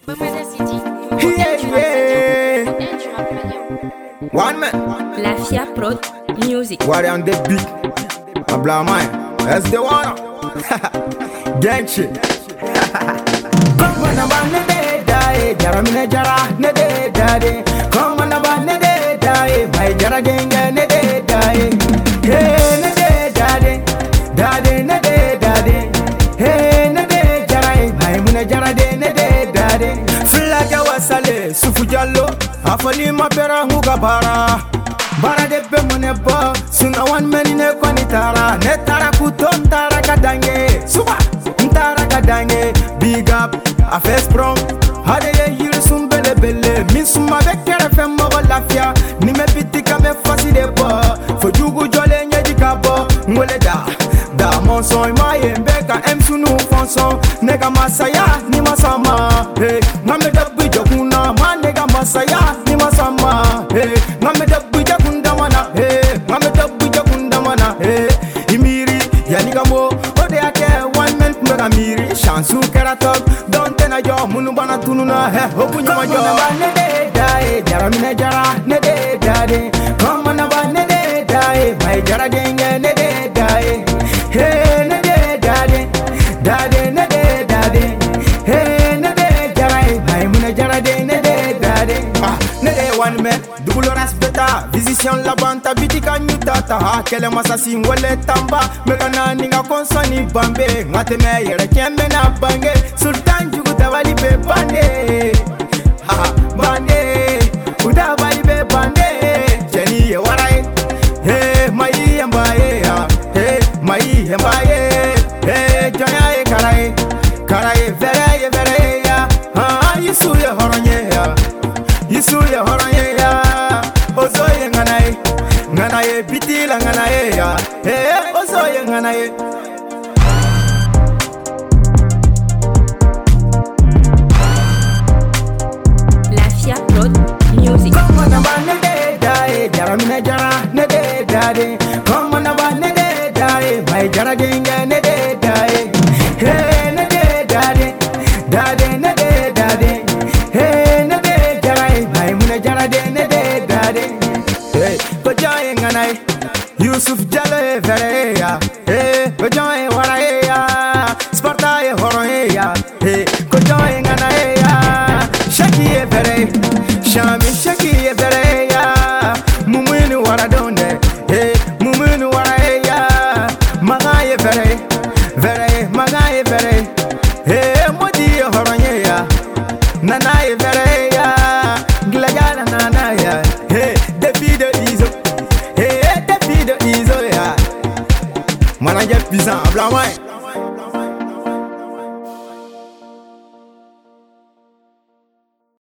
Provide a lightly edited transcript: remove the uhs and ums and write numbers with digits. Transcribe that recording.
One man. Lafia Prod Music. Warrior on the beat. A blind man. That's the one. Gang shit. Come on, about ne de die. Jaramine jara ne de die. Come on, about ne de die. My jara gang ne de die. Hey, ne de die. Dade ne de die. Hey, ne de jara. My mune jara de ne de die. Flaga wasale sufu jallo. Afali mapera huga bara. Bara de pe mone bo. Suna wan meni ne konitara. Ne tara kuton tara kadange. Suba. Ntara kadange. Big up. A face from. Hade ye yiri sumbele bele. Min suma bekere fe mogo lafia. Ni me pitika me fasi de bo. Fo jugu jole nye jikabo. Mwele da. Da monson imaye mbeka emsunu fonson. Nega masaya ni masama. Hey. Ngame dabu jokuna. Ma nega masaya ni masama. Hey. Ngame dabu jokunda wana. Hey. Ngame dabu jokunda wana. Hey. Imiri yanigamo. Ode ake one man kumega miri. Shansu keratok. Donte na jo munu bana tununa. Hey. Hoku nyama jo. Kama ne de dae. Jara mine jara ne de dae. Kama na ba ne de dae. Mai jara genge ne de dae. Hey ne de dae. Dae ne de dae. Hey ne de jara. Mai mune jara de ne de dae. Ah ne de one man. Double respecta. Vision la banta bitika nyutata. Ha kele masasi ngole tamba. Mekana ninga konsoni bambe. Ngate me yere kembe na bange. Sultan jugu tabali pe bande. Ha bande. Uda bali pe bande. Jeni ye warai. Hey mai yambaye ya. Hey mai yambaye. Hey joya ye karai. Karai vere ya. Ha yisu ye horonye ya. Yisu ye horonye ya. Ozoye nganaye. Nganaye bitila nganaye ya. Hey ozoye nganaye. Lafia Prod Music. Come on, about ne de die. Jara mine jara ne de die. Come on, about ne de die. My jara genga ne de die. Hey ne de die. Dade ne de die. Hey ne de jara. My mune jara de ne de die. Hey, bajaye nganai. Yusuf Jale vereya. Hey, bajaye waraya. Sparta ye horoya. Hey, bajaye nganai ya. Shaki ye vere. Shami shaki ye vereya. Mumunu waradone. Hey, mumunu waraya. Magaye vere. Vere, magaye vere. Hey, modi ye horoya. Nana ye vereya. Glagana nana ya. Hey, David Izo. Hey, David Izo ya. Manager pizza, blanc.